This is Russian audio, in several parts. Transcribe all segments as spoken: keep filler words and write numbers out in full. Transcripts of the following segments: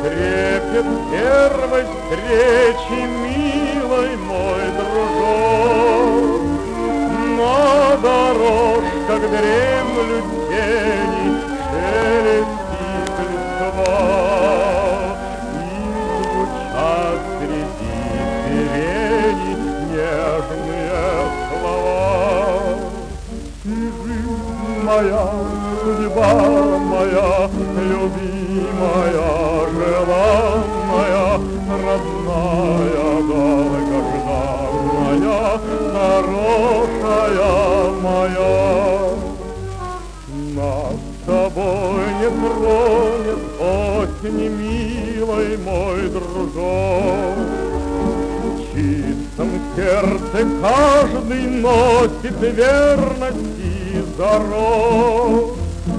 трепет первой встречи, милый мой дружок. На дорожках дремлют тени, шелестит листва, и звучат среди сирени нежные слова. И жизнь моя, судьба моя, любимая, желанная, родная, долгожданная, хорошая моя. Нас с тобой не тронет осень, милый мой дружок. В чистом сердце каждый носит верность и зарок.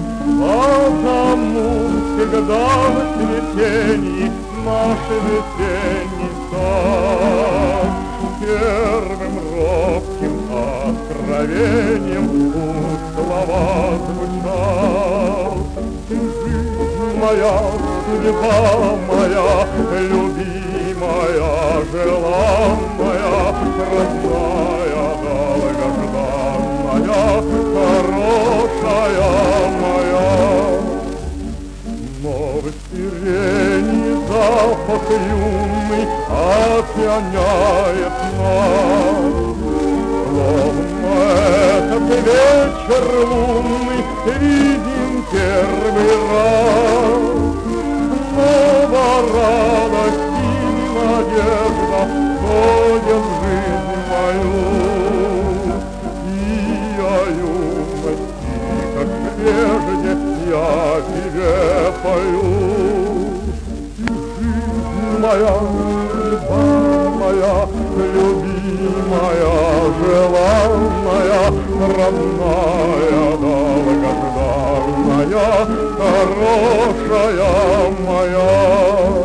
Потому всегда в цветении наш весенний сад первым робким откровением у слова звучал. Ты жизнь моя, судьба моя, любимая, желанная, родная, долгожданная, хорошая моя. Но в сирени запах юный опьяняет нас. Словно этот вечер лунный видим первый раз. Снова радость и надежда входят в жизнь мою. И о юности, как прежде, я тебе пою. И жизнь моя, судьба моя, любимая, желанная, родная, долгожданная, хорошая моя.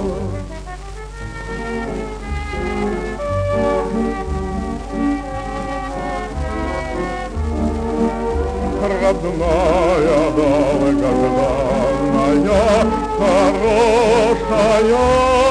Родная, долгожданная, хорошая